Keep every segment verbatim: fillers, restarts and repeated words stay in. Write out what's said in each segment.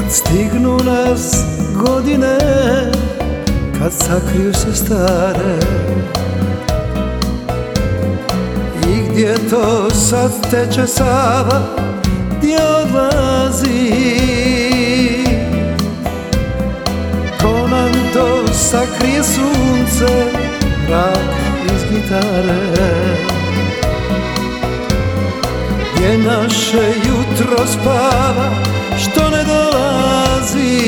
Stignu nas godine, kad sakriju se stare. I gdje to sad teče Sava, gdje odlazi? Ko nam to sakrije sunce, mrak iz gitare? Gdje naše jutro spava, što ne dolazi?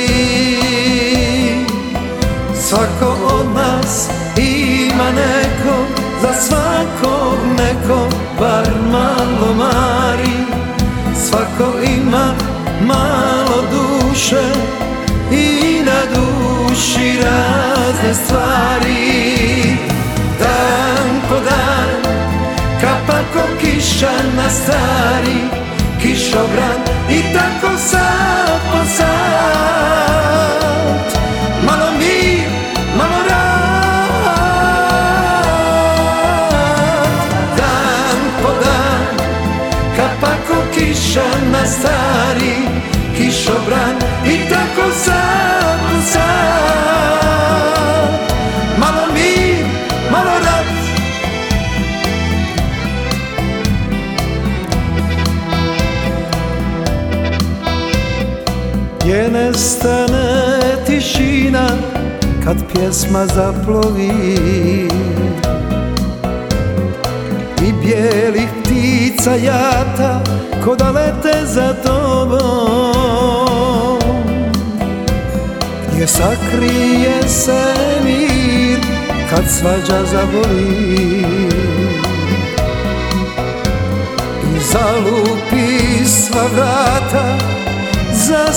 Svako od nas ima neko, za svakog neko bar malo mari. Svako ima malo duše i na duši razne stvari. Dan po dan kapa ko kiša na stari kišobran i tako sad po sad. Malo mir, malo rad. Dan po dan kapa ko kiša na stari kišobran i tako sad po sad. Malo mir, malo rad. Gdje nestane tišina kad pjesma zaplovi i bijelih ptica jata ko da lete za tobom. Gdje sakrije se mir kad svađa zaboli i zalupi sva vrata za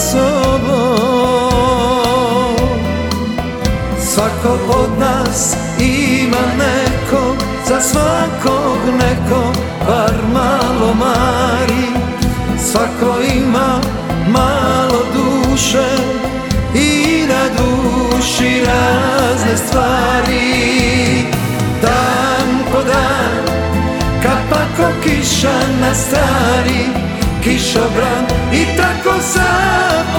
sobom. Svako od nas ima nekog, za svakog neko bar malo mari. Svako ima malo duše i na duši razne stvari. Dan po dan kapa ko kiša na stari kišobran i tako sad po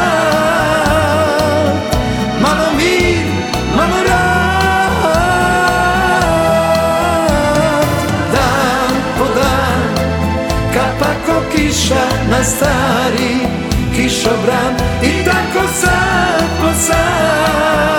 sad. Malo mir, malo rad. Dan po dan kapa ko kiša na stari kišobran i tako sad po sad.